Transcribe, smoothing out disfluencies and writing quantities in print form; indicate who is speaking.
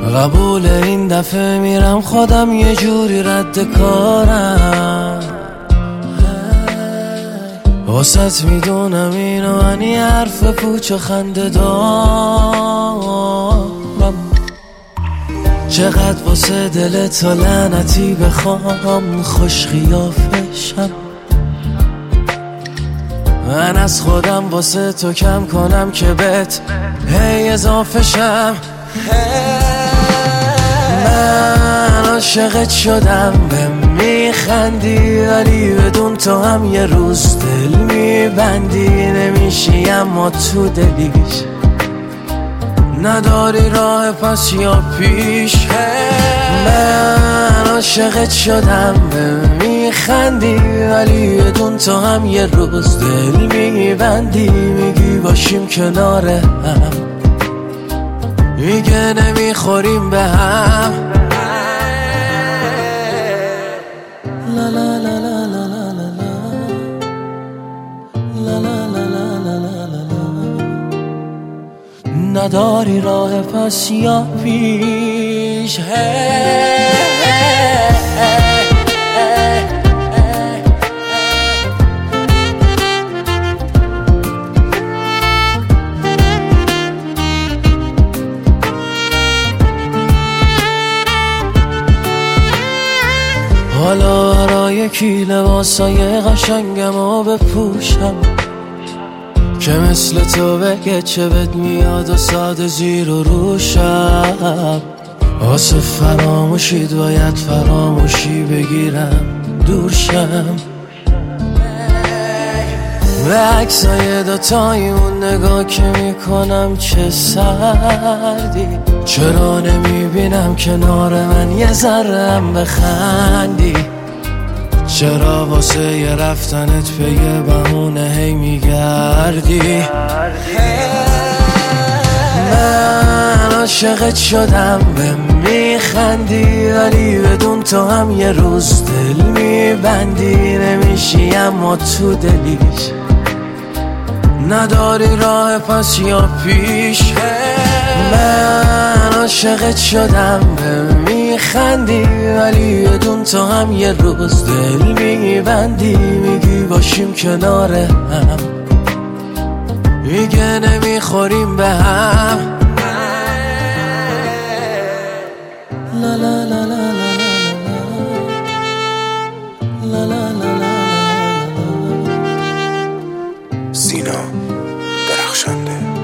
Speaker 1: قبول این دفعه میرم خودم یه جوری رد کارم. واسط میدونم اینو من یه حرف پوچ و خنده دارم. چقدر واسه دلت تا لعنتی بخوام خوش خیافشم. من از خودم واسه تو کم کنم که بهت هی اضافه شم. من عاشقت شدم به میخندی، ولی بدون تو هم یه روز دل میبندی. نمیشی اما تو دلیش نداری راه پس یا پیش. من عاشقت شدم به میخندی، ولی بدون تو هم یه روز دل میبندی. میگی باشیم کنار هم، میگه نمیخوریم به هم. لا لا لا لا لا لا لا لا لا لا لا لا. نداری راه پس یا پیش. حالا برای کی لباسای قشنگمو بپوشم که مثل تو بگه چه بد میاد و ساده زیر و روشم. واسه فراموشید باید فراموشی بگیرم دورشم. به عکسای دوتایمون نگاه که میکنم چه سردی. چرا نمیبینم کنار من یه ذره‌ام بخندی؟ چرا واسه یه رفتنت به یه بهونه هی میگردی؟ من عاشقت شدم به میخندی، ولی بدون تو هم یه روز دل میبندی. نمیشی اما تو دلیش نداری راه پس یا پیش. من عاشقت شدم به میخندی، ولی بدون تو هم یه روز دل میبندی. میگی باشیم کنار هم، میگه نمیخوریم به هم. لا لا لا لا لا لا لا لا.
Speaker 2: سینا درخشنده.